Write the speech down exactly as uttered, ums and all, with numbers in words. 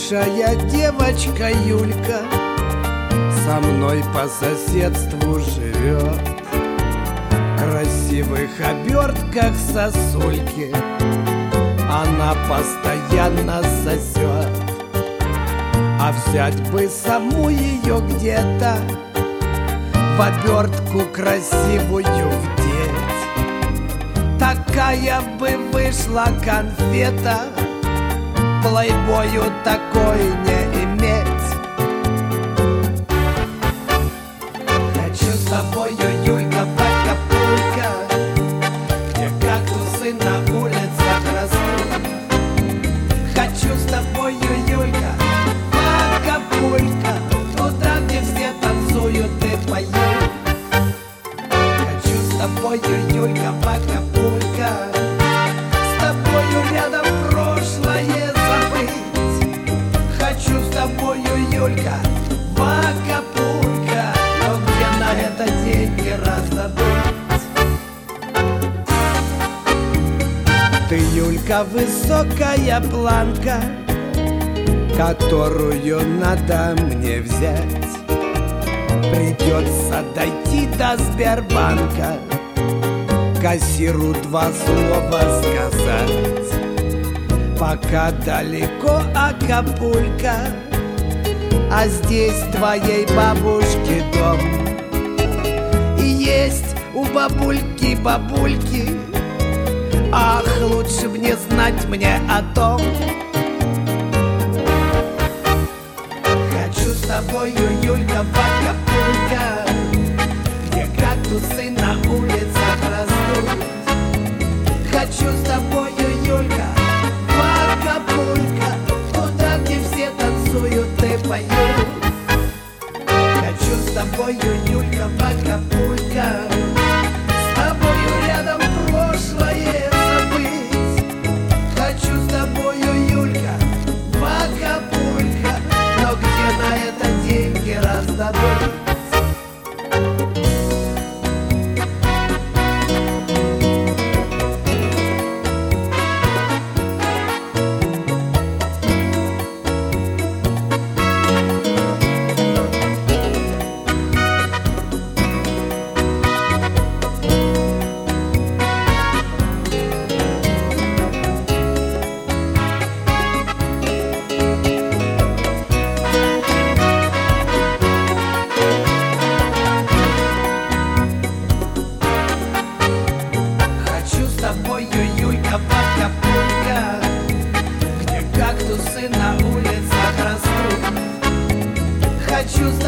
Хорошая девочка Юлька со мной по соседству живет. В красивых обертках сосульки она постоянно сосет. А взять бы саму ее где-то в обертку красивую вдеть, такая бы вышла конфета, плейбою такой не иметь. Хочу с тобою, Юлька, в Акапулько, где кактусы на улицах растут. Хочу с тобою, Юлька, в Акапулько, туда, где все танцуют и поют. Хочу с тобою, Юлька, в Акапулько, с тобою рядом прошлое забыть. Хочу с тобою, Юлька, в Акапулько, но где на это деньги раздобыть? Ты, Юлька, высокая планка, которую надо мне взять. Придется дойти до Сбербанка, кассиру два слова сказать. Пока далеко Акапулько, а здесь твоей бабушки дом. И есть у бабульки бабульки, ах, лучше б не знать мне о том. Хочу с тобою, Юлька, в Акапулько, где кактусы на улицах растут. Хочу с тобою, Юлька, в Акапулько, туда, где все танцуют и поют. Хочу с тобою, Юлька, в Акапулько, с тобою рядом прошлое забыть. Хочу с тобою, Юлька, в Акапулько, но где на это деньги раздобыть? Юлька, в Акапулько, где кактусы на улицах растут. Хочу